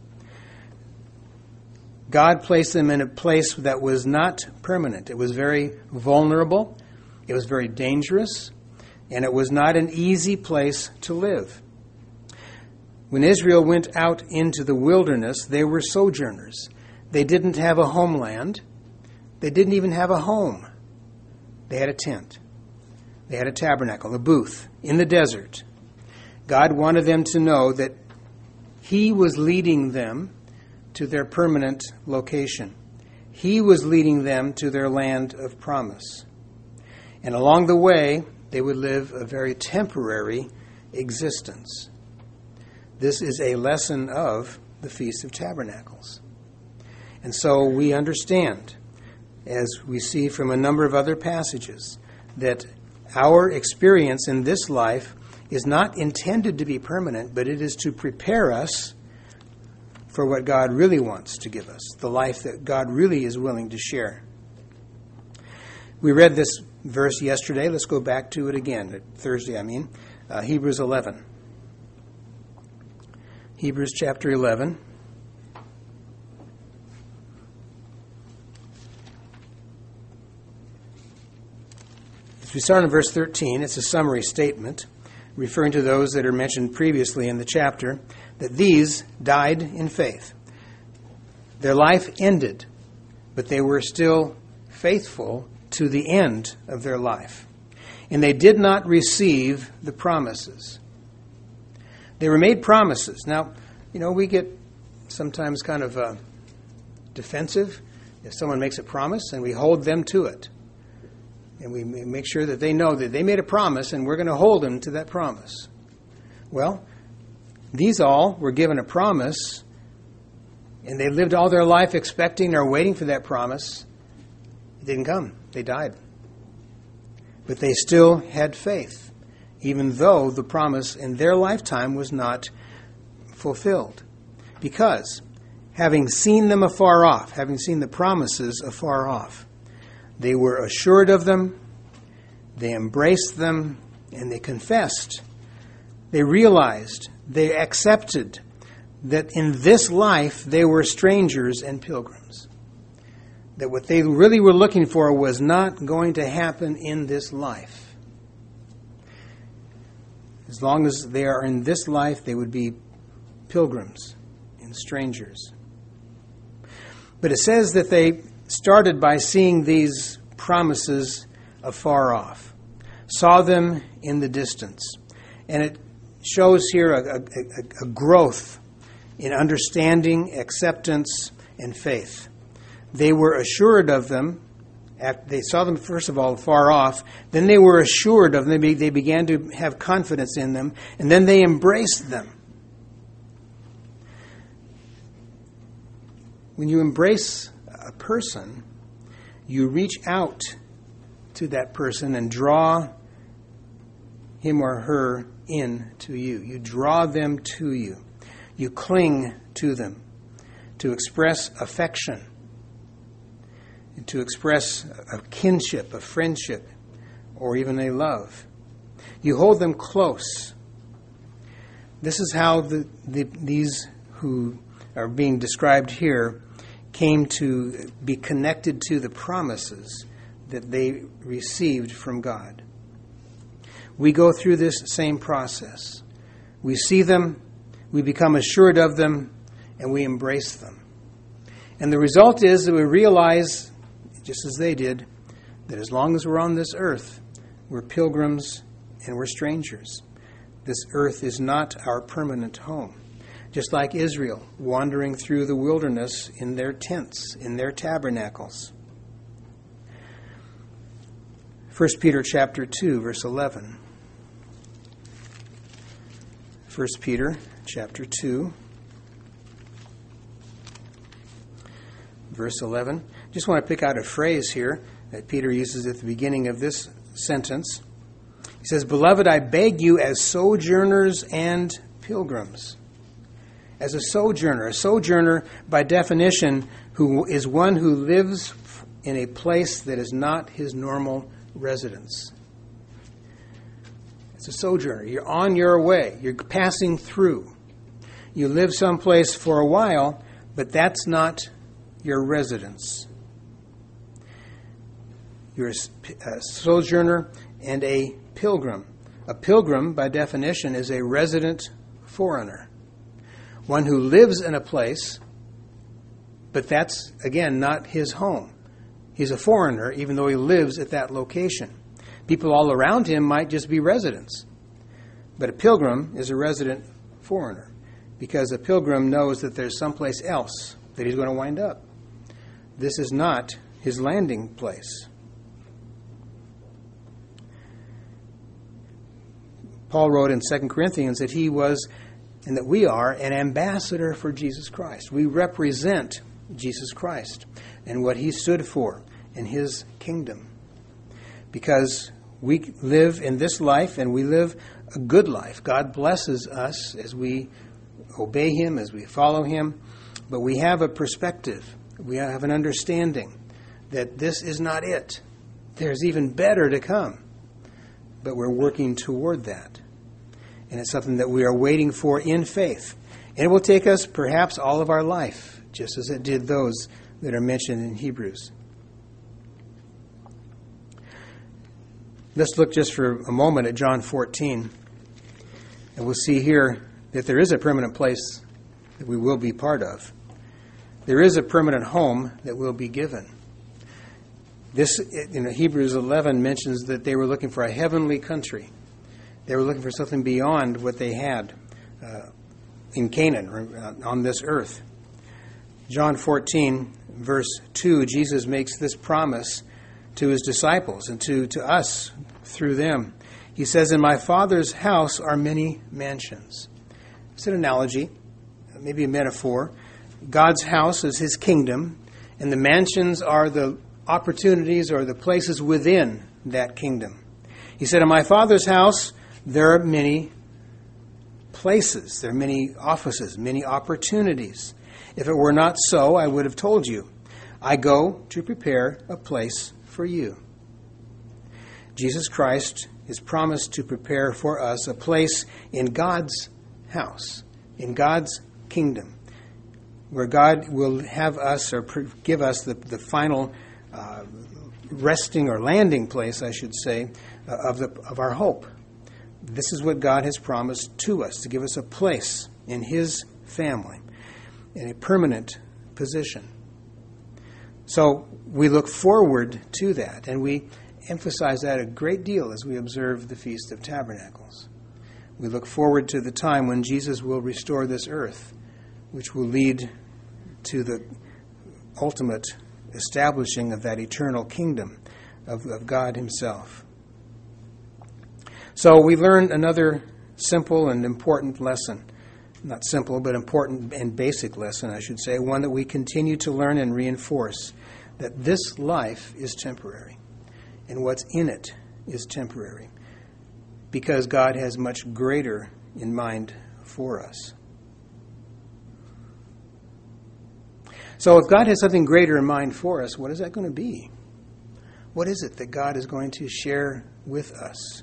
God placed them in a place that was not permanent. It was very vulnerable. It was very dangerous. And it was not an easy place to live. When Israel went out into the wilderness, they were sojourners. They didn't have a homeland. They didn't even have a home. They had a tent. They had a tabernacle, a booth, in the desert. God wanted them to know that He was leading them to their permanent location. He was leading them to their land of promise. And along the way, they would live a very temporary existence. This is a lesson of the Feast of Tabernacles. And so we understand as we see from a number of other passages, that our experience in this life is not intended to be permanent, but it is to prepare us for what God really wants to give us, the life that God really is willing to share. We read this verse yesterday. Let's go back to it again, Thursday, I mean, uh, Hebrews eleven. Hebrews chapter eleven. As we start in verse thirteen, it's a summary statement referring to those that are mentioned previously in the chapter, that these died in faith. Their life ended, but they were still faithful to the end of their life. And they did not receive the promises. They were made promises. Now, you know, we get sometimes kind of uh, defensive if someone makes a promise and we hold them to it. And we make sure that they know that they made a promise and we're going to hold them to that promise. Well, these all were given a promise and they lived all their life expecting or waiting for that promise. It didn't come. They died. But they still had faith, even though the promise in their lifetime was not fulfilled. Because having seen them afar off, having seen the promises afar off, they were assured of them, they embraced them, and they confessed. They realized, they accepted that in this life they were strangers and pilgrims. That what they really were looking for was not going to happen in this life. As long as they are in this life, they would be pilgrims and strangers. But it says that they started by seeing these promises afar off, saw them in the distance. And it shows here a, a, a growth in understanding, acceptance, and faith. They were assured of them. After they saw them, first of all, far off. Then they were assured of them. They, they began to have confidence in them. And then they embraced them. When you embrace a person, you reach out to that person and draw him or her in to you. You draw them to you. You cling to them to express affection, to express a kinship, a friendship, or even a love. You hold them close. This is how the, the, these who are being described here came to be connected to the promises that they received from God. We go through this same process. We see them, we become assured of them, and we embrace them. And the result is that we realize, just as they did, that as long as we're on this earth, we're pilgrims and we're strangers. This earth is not our permanent home. Just like Israel, wandering through the wilderness in their tents, in their tabernacles. First Peter chapter two, verse eleven. First Peter chapter two, verse eleven. Just want to pick out a phrase here that Peter uses at the beginning of this sentence. He says, "Beloved, I beg you as sojourners and pilgrims." As a sojourner, a sojourner by definition who is one who lives in a place that is not his normal residence. It's a sojourner. You're on your way. You're passing through. You live someplace for a while, but that's not your residence. You're a sojourner and a pilgrim. A pilgrim, by definition, is a resident foreigner. One who lives in a place, but that's, again, not his home. He's a foreigner, even though he lives at that location. People all around him might just be residents. But a pilgrim is a resident foreigner, because a pilgrim knows that there's someplace else that he's going to wind up. This is not his landing place. Paul wrote in Second Corinthians that he was, and that we are, an ambassador for Jesus Christ. We represent Jesus Christ and what he stood for and His kingdom. Because we live in this life, and we live a good life. God blesses us as we obey Him, as we follow Him. But we have a perspective. We have an understanding that this is not it. There's even better to come. But we're working toward that. And it's something that we are waiting for in faith. And it will take us perhaps all of our life, just as it did those that are mentioned in Hebrews. Let's look just for a moment at John fourteen. And we'll see here that there is a permanent place that we will be part of. There is a permanent home that will be given. This, you know, Hebrews eleven mentions that they were looking for a heavenly country. They were looking for something beyond what they had uh, in Canaan, or on this earth. John fourteen, verse two, Jesus makes this promise to His disciples and to, to us through them. He says, "In my Father's house are many mansions." It's an analogy, maybe a metaphor. God's house is His kingdom, and the mansions are the opportunities or the places within that kingdom. He said, "In my Father's house, there are many places, there are many offices, many opportunities. If it were not so, I would have told you. I go to prepare a place for you." Jesus Christ is promised to prepare for us a place in God's house, in God's kingdom, where God will have us or give us the, the final uh, resting or landing place, I should say, uh, of the of our hope. This is what God has promised to us, to give us a place in His family, in a permanent position. So we look forward to that, and we emphasize that a great deal as we observe the Feast of Tabernacles. We look forward to the time when Jesus will restore this earth, which will lead to the ultimate establishing of that eternal kingdom of, of God Himself. So we learned another simple and important lesson. Not simple, but important and basic lesson, I should say. One that we continue to learn and reinforce. That this life is temporary. And what's in it is temporary. Because God has much greater in mind for us. So if God has something greater in mind for us, what is that going to be? What is it that God is going to share with us?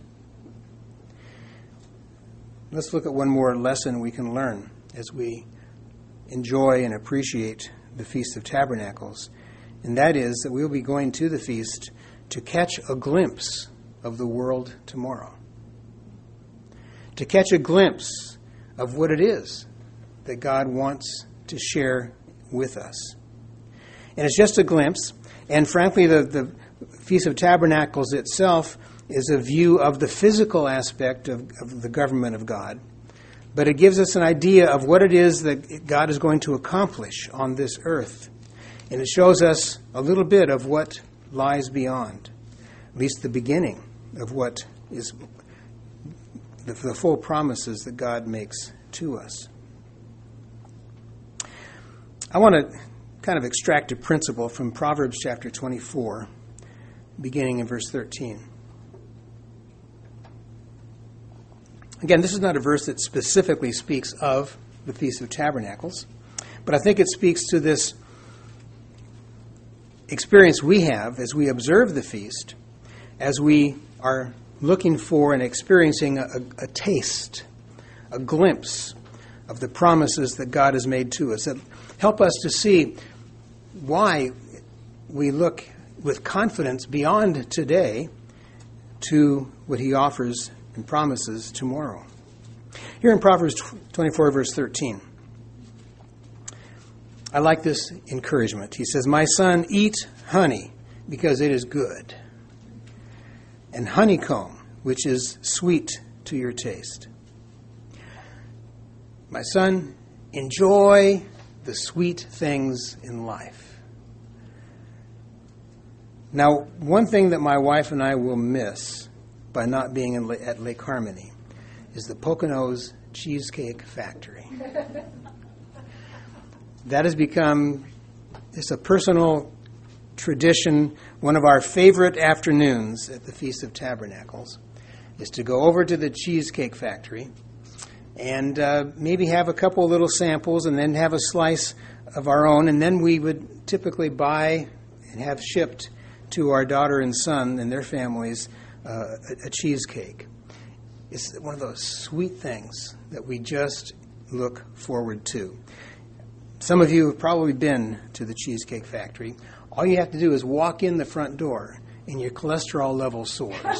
Let's look at one more lesson we can learn as we enjoy and appreciate the Feast of Tabernacles. And that is that we'll be going to the feast to catch a glimpse of the world tomorrow. To catch a glimpse of what it is that God wants to share with us. And it's just a glimpse. And frankly, the, the Feast of Tabernacles itself is a view of the physical aspect of, of the government of God. But it gives us an idea of what it is that God is going to accomplish on this earth. And it shows us a little bit of what lies beyond, at least the beginning of what is the, the full promises that God makes to us. I want to kind of extract a principle from Proverbs chapter twenty-four, beginning in verse thirteen. Again, this is not a verse that specifically speaks of the Feast of Tabernacles, but I think it speaks to this experience we have as we observe the feast, as we are looking for and experiencing a, a, a taste, a glimpse of the promises that God has made to us, that help us to see why we look with confidence beyond today to what He offers and promises tomorrow. Here in Proverbs twenty-four, verse thirteen, I like this encouragement. He says, "My son, eat honey, because it is good, and honeycomb, which is sweet to your taste." My son, enjoy the sweet things in life. Now, one thing that my wife and I will miss by not being in, at Lake Harmony is the Poconos Cheesecake Factory. That has become just a personal tradition, one of our favorite afternoons at the Feast of Tabernacles is to go over to the Cheesecake Factory and uh, maybe have a couple of little samples and then have a slice of our own. And then we would typically buy and have shipped to our daughter and son and their families uh, a, a cheesecake. It's one of those sweet things that we just look forward to. Some of you have probably been to the Cheesecake Factory. All you have to do is walk in the front door and your cholesterol level soars.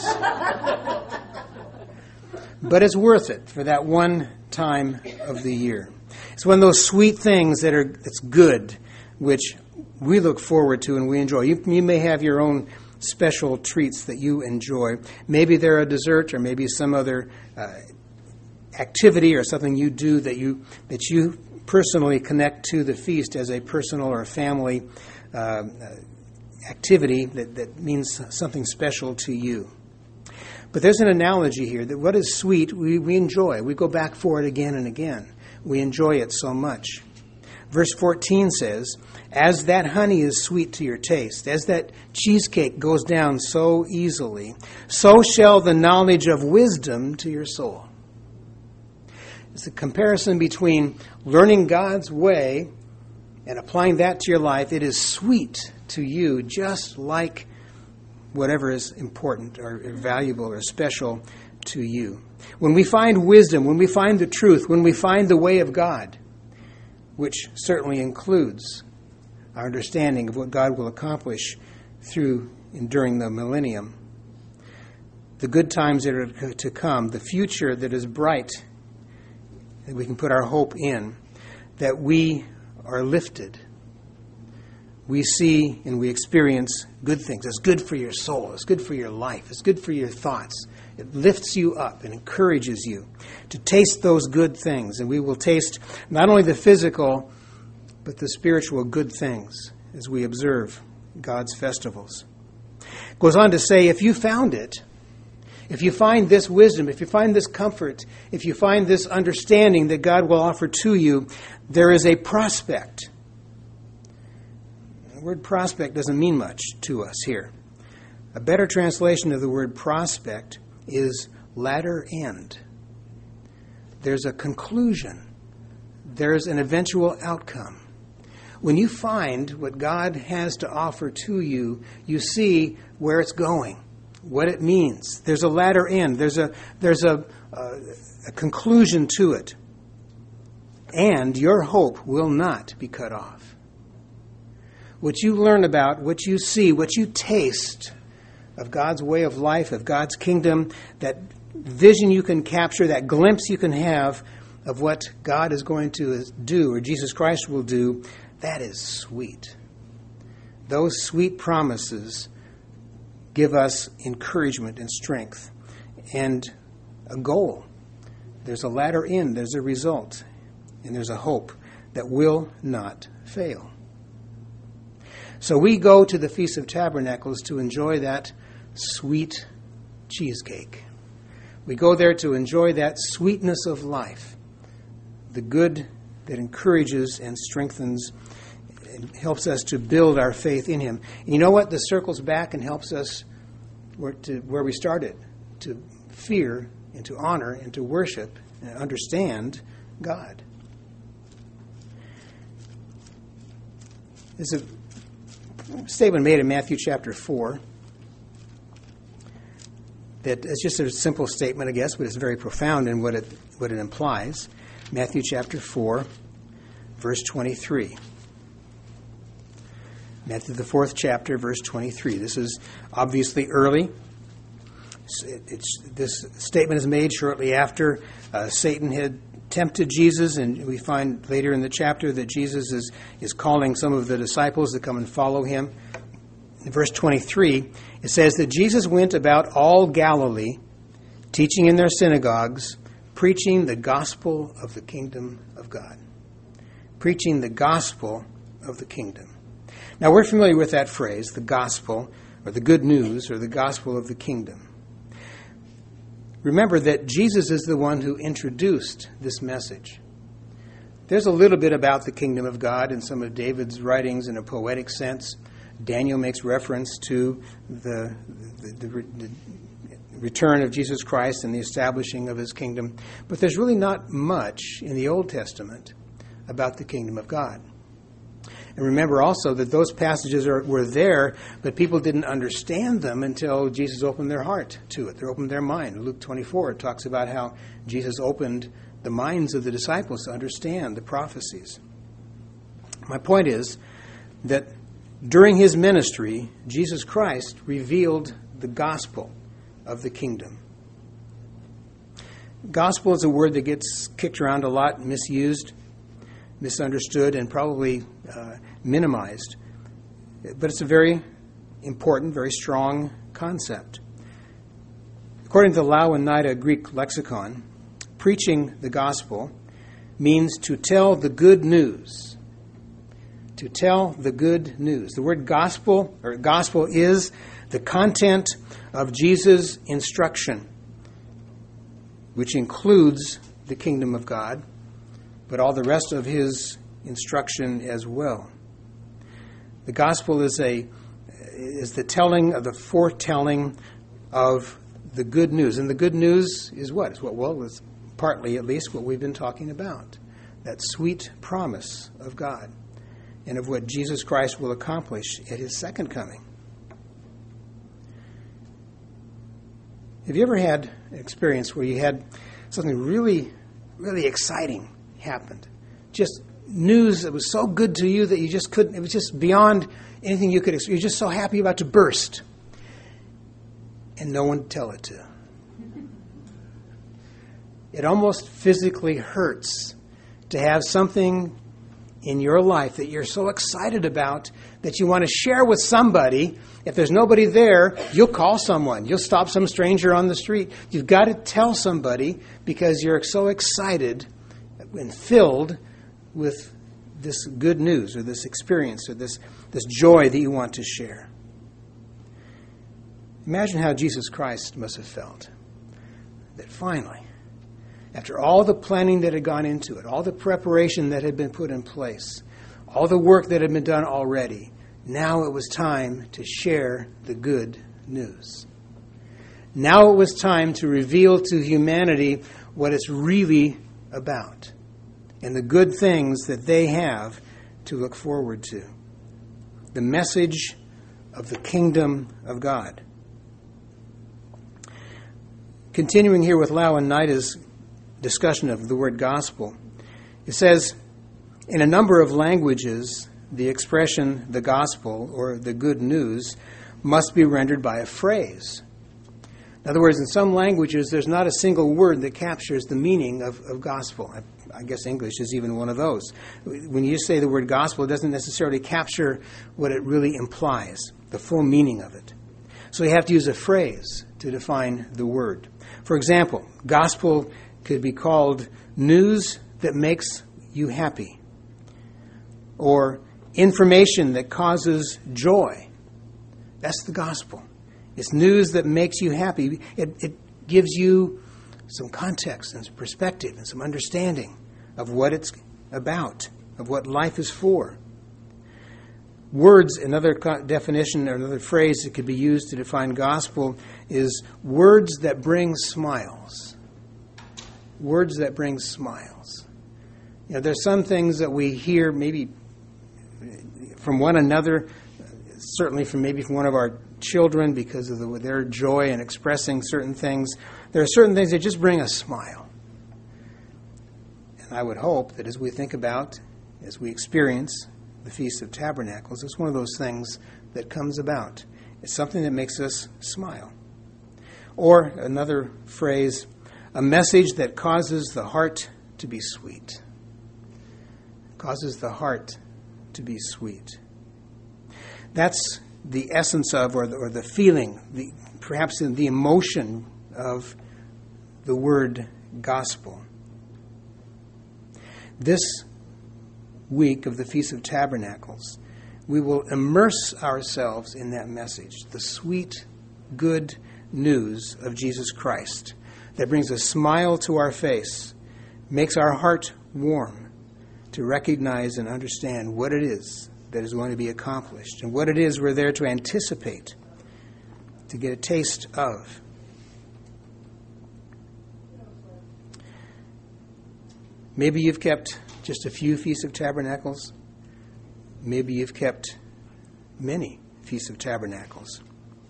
But it's worth it for that one time of the year. It's one of those sweet things that are that's good, which we look forward to and we enjoy. You, you may have your own special treats that you enjoy. Maybe they're a dessert, or maybe some other uh, activity or something you do that you that you personally connect to the feast as a personal or a family uh, activity that, that means something special to you. But there's an analogy here that what is sweet, we, we enjoy. We go back for it again and again. We enjoy it so much. Verse fourteen says, as that honey is sweet to your taste, as that cheesecake goes down so easily, so shall the knowledge of wisdom to your soul. It's a comparison between learning God's way and applying that to your life. It is sweet to you, just like whatever is important or valuable or special to you. When we find wisdom, when we find the truth, when we find the way of God, which certainly includes our understanding of what God will accomplish through and during the millennium, the good times that are to come, the future that is bright, that we can put our hope in, that we are lifted. We see and we experience good things. It's good for your soul. It's good for your life. It's good for your thoughts. It lifts you up and encourages you to taste those good things. And we will taste not only the physical, but the spiritual good things as we observe God's festivals. It goes on to say, if you found it, if you find this wisdom, if you find this comfort, if you find this understanding that God will offer to you, there is a prospect. The word prospect doesn't mean much to us here. A better translation of the word prospect is latter end. There's a conclusion. There's an eventual outcome. When you find what God has to offer to you, you see where it's going, what it means. There's a latter end. There's a there's a, a, a conclusion to it. And your hope will not be cut off. What you learn about, what you see, what you taste of God's way of life, of God's kingdom, that vision you can capture, that glimpse you can have of what God is going to do, or Jesus Christ will do, that is sweet. Those sweet promises give us encouragement and strength and a goal. There's a latter end, there's a result, and there's a hope that will not fail. So we go to the Feast of Tabernacles to enjoy that sweet cheesecake. We go there to enjoy that sweetness of life, the good that encourages and strengthens and helps us to build our faith in Him. And you know what? This circles back and helps us where, to where we started, to fear and to honor and to worship and understand God. There's a statement made in Matthew chapter four that is just a simple statement, I guess, but it's very profound in what it what it implies. Matthew chapter four, verse twenty-three. Matthew, the fourth chapter, verse twenty-three. This is obviously early. It's, it's, this statement is made shortly after uh, Satan had tempted Jesus, and we find later in the chapter that Jesus is, is calling some of the disciples to come and follow him. In verse twenty-three, it says that Jesus went about all Galilee, teaching in their synagogues, preaching the gospel of the kingdom of God. Preaching the gospel of the kingdom. Now, we're familiar with that phrase, the gospel, or the good news, or the gospel of the kingdom. Remember that Jesus is the one who introduced this message. There's a little bit about the kingdom of God in some of David's writings in a poetic sense. Daniel makes reference to the, the, the, the return of Jesus Christ and the establishing of his kingdom. But there's really not much in the Old Testament about the kingdom of God. And remember also that those passages are, were there, but people didn't understand them until Jesus opened their heart to it. They opened their mind. Luke twenty-four talks about how Jesus opened the minds of the disciples to understand the prophecies. My point is that during his ministry, Jesus Christ revealed the gospel of the kingdom. Gospel is a word that gets kicked around a lot, misused, misunderstood, and probably uh, minimized. But it's a very important, very strong concept. According to the Louw-Nida Greek lexicon, preaching the gospel means to tell the good news. To tell the good news. The word gospel, or gospel, is the content of Jesus' instruction, which includes the kingdom of God, but all the rest of his instruction as well. The gospel is a is the telling of the foretelling of the good news. And the good news is what? It's what well, it's partly at least what we've been talking about. That sweet promise of God and of what Jesus Christ will accomplish at his second coming. Have you ever had an experience where you had something really, really exciting happened? Just news that was so good to you that you just couldn't, it was just beyond anything you could expect. You're just so happy about to burst. And no one to tell it to. It almost physically hurts to have something in your life that you're so excited about that you want to share with somebody. If there's nobody there, you'll call someone. You'll stop some stranger on the street. You've got to tell somebody because you're so excited and filled with this good news or this experience or this, this joy that you want to share. Imagine how Jesus Christ must have felt that finally, after all the planning that had gone into it, all the preparation that had been put in place, all the work that had been done already, now it was time to share the good news. Now it was time to reveal to humanity what it's really about and the good things that they have to look forward to. The message of the kingdom of God. Continuing here with Louw-Nida's discussion of the word gospel, it says, in a number of languages, the expression the gospel or the good news must be rendered by a phrase. In other words, in some languages, there's not a single word that captures the meaning of, of gospel. I, I guess English is even one of those. When you say the word gospel, it doesn't necessarily capture what it really implies, the full meaning of it. So you have to use a phrase to define the word. For example, gospel could be called news that makes you happy, or information that causes joy. That's the gospel. It's news that makes you happy. It, it gives you some context and some perspective and some understanding of what it's about, of what life is for. Words, another definition or another phrase that could be used to define gospel is words that bring smiles. Words that bring smiles. You know, there's some things that we hear maybe from one another, certainly from maybe from one of our children because of the, their joy in expressing certain things. There are certain things that just bring a smile. And I would hope that as we think about, as we experience the Feast of Tabernacles, it's one of those things that comes about. It's something that makes us smile. Or another phrase, a message that causes the heart to be sweet. Causes the heart to be sweet. That's the essence of, or the, or the feeling, the, perhaps the emotion of the word gospel. This week of the Feast of Tabernacles, we will immerse ourselves in that message, the sweet, good news of Jesus Christ that brings a smile to our face, makes our heart warm to recognize and understand what it is that is going to be accomplished and what it is we're there to anticipate, to get a taste of. Maybe you've kept just a few Feasts of Tabernacles. Maybe you've kept many Feasts of Tabernacles.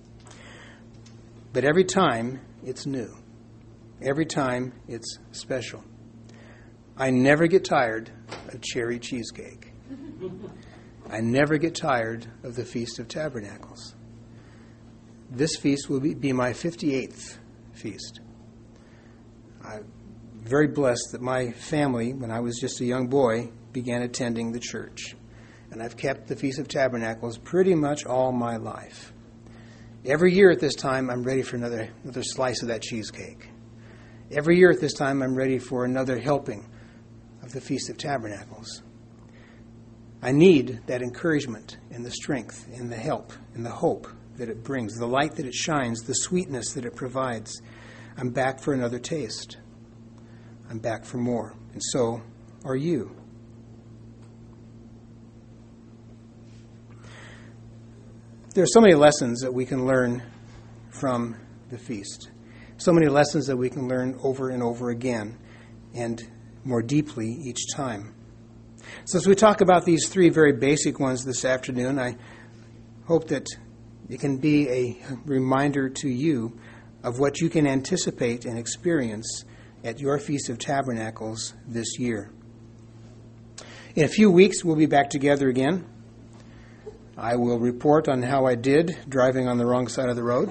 But every time it's new. Every time it's special. I never get tired of cherry cheesecake. I never get tired of the Feast of Tabernacles. This feast will be, be my fifty-eighth feast. I'm very blessed that my family, when I was just a young boy, began attending the church. And I've kept the Feast of Tabernacles pretty much all my life. Every year at this time, I'm ready for another, another slice of that cheesecake. Every year at this time, I'm ready for another helping of the Feast of Tabernacles. I need that encouragement and the strength and the help and the hope that it brings, the light that it shines, the sweetness that it provides. I'm back for another taste. I'm back for more. And so are you. There are so many lessons that we can learn from the feast. So many lessons that we can learn over and over again and more deeply each time. So as we talk about these three very basic ones this afternoon, I hope that it can be a reminder to you of what you can anticipate and experience at your Feast of Tabernacles this year. In a few weeks, we'll be back together again. I will report on how I did driving on the wrong side of the road.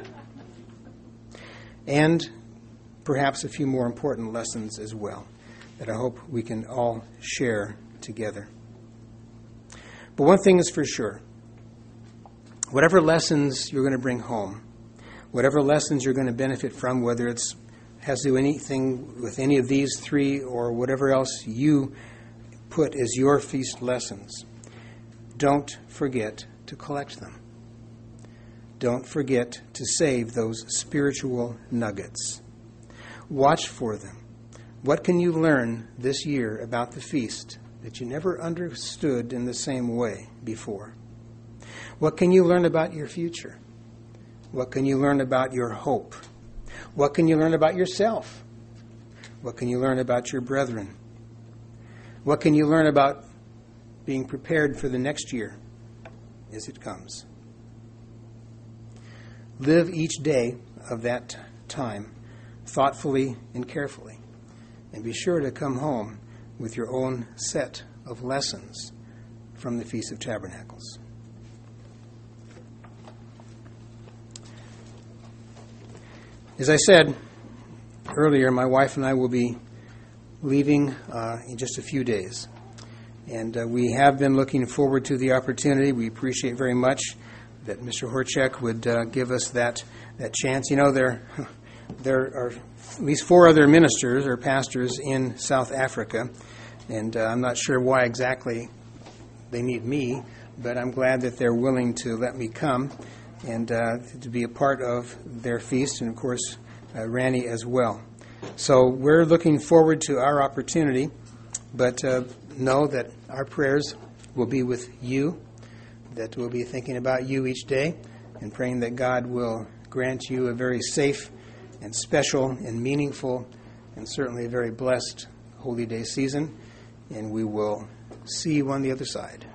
And perhaps a few more important lessons as well that I hope we can all share together. But one thing is for sure. Whatever lessons you're going to bring home, whatever lessons you're going to benefit from, whether it's has to do anything with any of these three or whatever else you put as your feast lessons, don't forget to collect them. Don't forget to save those spiritual nuggets. Watch for them. What can you learn this year about the feast that you never understood in the same way before? What can you learn about your future? What can you learn about your hope? What can you learn about yourself? What can you learn about your brethren? What can you learn about being prepared for the next year as it comes? Live each day of that time thoughtfully and carefully, and be sure to come home with your own set of lessons from the Feast of Tabernacles. As I said earlier, my wife and I will be leaving uh, in just a few days. And uh, we have been looking forward to the opportunity. We appreciate very much that Mister Horchek would uh, give us that that chance. You know, there, there are at least four other ministers or pastors in South Africa, and uh, I'm not sure why exactly they need me, but I'm glad that they're willing to let me come and uh, to be a part of their feast, and of course, uh, Randy as well. So we're looking forward to our opportunity, but uh, know that our prayers will be with you, that we'll be thinking about you each day and praying that God will grant you a very safe and special and meaningful and certainly a very blessed Holy Day season, and we will see you on the other side.